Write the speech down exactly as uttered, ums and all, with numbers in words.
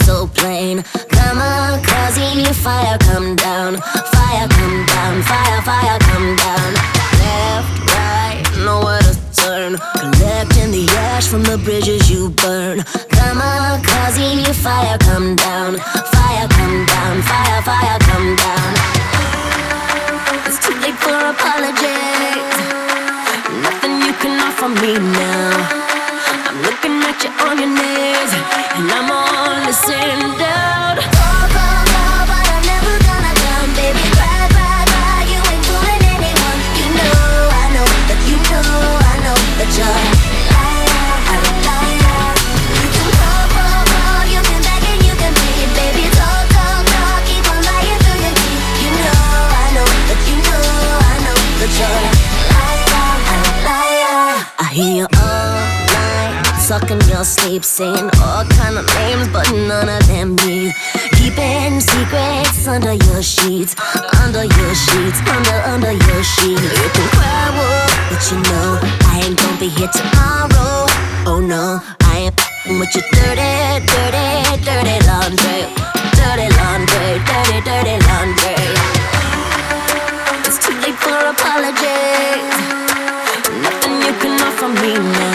so plain. Kamikaze, fire come down, fire come down, fire, fire come down. Left, right, nowhere to turn. Collecting the ash from the bridges you burn. Kamikaze, fire come down, fire come down, fire, fire come down. It's too late for apologies. Nothing you can offer me now. I'm looking at you on your knees, and I'm all listening down. Fall, fall, fall, but I'm never gonna down, baby. Ride, ride, ride, you ain't fooling anyone. You know, I know that you know, I know that you're a liar, a liar. You can fall, fall, fall, you can beg and you can plead, baby. Talk, talk, talk, keep on lying through your teeth. You know, I know that you know, I know that you're a liar, a liar. I hear you all sucking your sleep, saying all kind of names, but none of them me. Keeping secrets under your sheets, under your sheets, under, under your sheets. You can cry wolf, but you know I ain't gonna be here tomorrow. Oh no, I ain't f***ing with your dirty, dirty, dirty laundry. Dirty laundry, dirty, dirty laundry. It's too late for apologies. Nothing you can offer me now.